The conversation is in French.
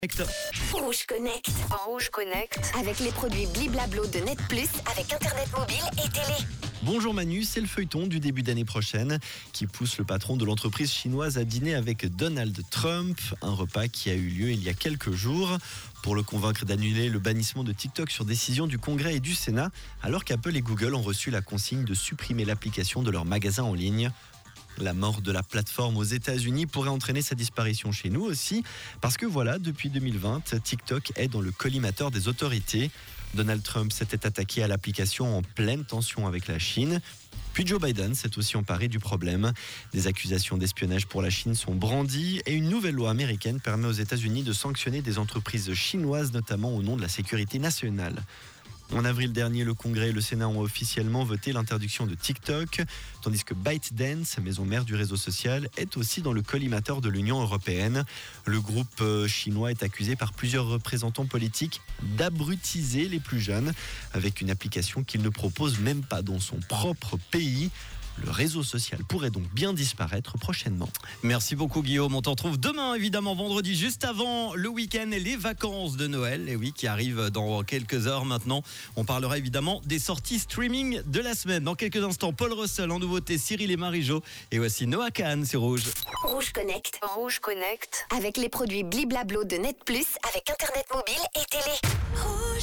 Rouge Connect. Rouge Connect. Avec les produits Bliblablo de Net Plus, avec Internet mobile et télé. Bonjour Manu, c'est le feuilleton du début d'année prochaine qui pousse le patron de l'entreprise chinoise à dîner avec Donald Trump. Un repas qui a eu lieu il y a quelques jours pour le convaincre d'annuler le bannissement de TikTok sur décision du Congrès et du Sénat, alors qu'Apple et Google ont reçu la consigne de supprimer l'application de leur magasin en ligne. La mort de la plateforme aux États-Unis pourrait entraîner sa disparition chez nous aussi, parce que voilà, depuis 2020, TikTok est dans le collimateur des autorités. Donald Trump s'était attaqué à l'application en pleine tension avec la Chine. Puis Joe Biden s'est aussi emparé du problème. Des accusations d'espionnage pour la Chine sont brandies et une nouvelle loi américaine permet aux États-Unis de sanctionner des entreprises chinoises, notamment au nom de la sécurité nationale. En avril dernier, le Congrès et le Sénat ont officiellement voté l'interdiction de TikTok, tandis que ByteDance, maison mère du réseau social, est aussi dans le collimateur de l'Union européenne. Le groupe chinois est accusé par plusieurs représentants politiques d'abrutiser les plus jeunes avec une application qu'il ne propose même pas dans son propre pays. Le réseau social pourrait donc bien disparaître prochainement. Merci beaucoup Guillaume, on t'en retrouve demain évidemment vendredi juste avant le week-end et les vacances de Noël, et oui, qui arrivent dans quelques heures maintenant. On parlera évidemment des sorties streaming de la semaine. Dans quelques instants, Paul Russell en nouveauté, Cyril et Marie-Jo, et voici Noah Kahn sur Rouge. Rouge Connect. Rouge Connect. Avec les produits Bliblablo de Net Plus, avec Internet mobile et télé.